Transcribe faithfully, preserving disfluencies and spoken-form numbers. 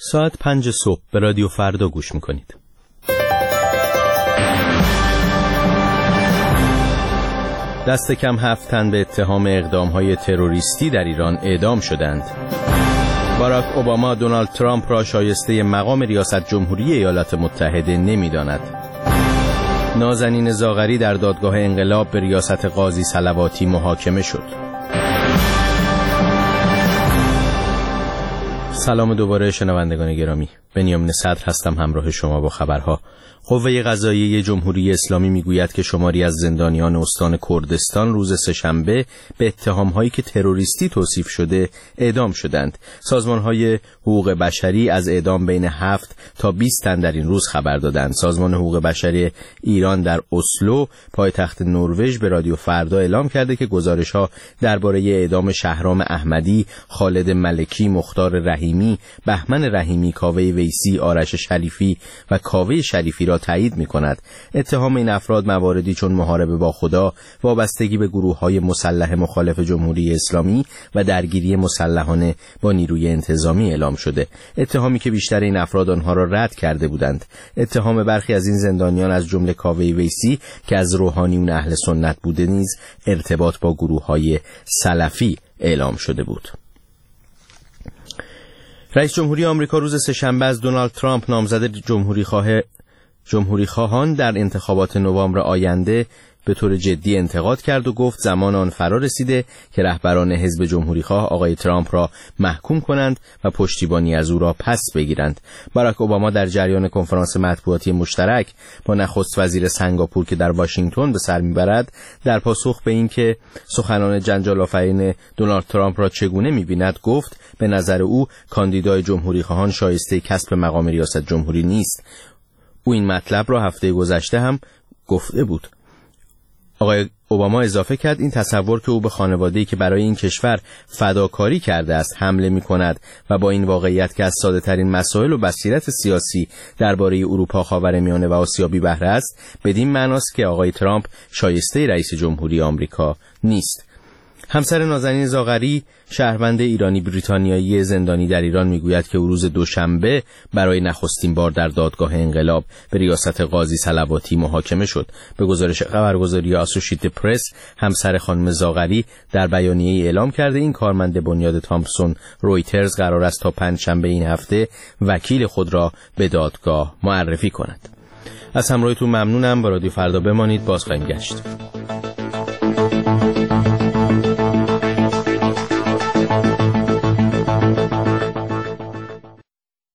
ساعت پنج صبح به رادیو فردا گوش میکنید. دست کم هفت تن به اتهام اقدام‌های تروریستی در ایران اعدام شدند. باراک اوباما دونالد ترامپ را شایسته مقام ریاست جمهوری ایالات متحده نمی‌داند. نازنین زاغری در دادگاه انقلاب به ریاست قاضی صلواتی محاکمه شد. سلام دوباره شنوندگان گرامی، بنیامین صدر هستم همراه شما با خبرها. قوه قضاییه جمهوری اسلامی میگوید که شماری از زندانیان استان کردستان روز سه‌شنبه به اتهام‌هایی که تروریستی توصیف شده اعدام شدند. سازمان‌های حقوق بشری از اعدام بین هفت تا بیست تن در این روز خبر دادند. سازمان حقوق بشری ایران در اسلو پایتخت نروژ به رادیو فردا اعلام کرده که گزارش‌ها درباره اعدام شهرام احمدی، خالد ملکی، مختار رحیمی، بهمن رحیمی، کاوه ویسی، آرش شریفی و کاوه شریفی را تایید می‌کند. اتهام این افراد مواردی چون محاربه با خدا، وابستگی به گروه‌های مسلح مخالف جمهوری اسلامی و درگیری مسلحانه با نیروی انتظامی اعلام شده. اتهامی که بیشتر این افراد آنها را رد کرده بودند. اتهام برخی از این زندانیان از جمله کاوه ویسی که از روحانیون اهل سنت بوده نیز ارتباط با گروه‌های سلفی اعلام شده بود. رئیس جمهوری آمریکا روز سه‌شنبه از دونالد ترامپ نامزد جمهوری خواه جمهوری خواهان در انتخابات نوامبر آینده به طور جدی انتقاد کرد و گفت زمان آن فرا رسیده که رهبران حزب جمهوری خواه آقای ترامپ را محکوم کنند و پشتیبانی از او را پس بگیرند. باراک اوباما در جریان کنفرانس مطبوعاتی مشترک با نخست وزیر سنگاپور که در واشنگتن به سر میبرد، در پاسخ به این که سخنان جنجال آفرین دونالد ترامپ را چگونه میبیند گفت به نظر او کاندیدای جمهوری خواهان شایسته کسب مقام ریاست جمهوری نیست. او این مطلب را هفته گذشته هم گفته بود. آقای اوباما اضافه کرد این تصور که او به خانواده‌ای که برای این کشور فداکاری کرده است حمله می‌کند و با این واقعیت که از ساده‌ترین مسائل و بصیرت سیاسی درباره اروپا، خاورمیانه و آسیا بی بهره است، بدین معناست که آقای ترامپ شایسته رئیس جمهوری آمریکا نیست. همسر نازنین زاغری، شهروند ایرانی بریتانیایی زندانی در ایران، میگوید که او روز دوشنبه برای نخستین بار در دادگاه انقلاب به ریاست قاضی صلواتی محاکمه شد. به گزارش خبرگزاری آسوشیتد پرس، همسر خانم زاغری در بیانیه‌ای اعلام کرده این کارمند بنیاد تامسون رویترز قرار است تا پنجشنبه این هفته وکیل خود را به دادگاه معرفی کند. از همراهیتون ممنونم. با رادیو فردا بمانید، باز خواهیم گشت.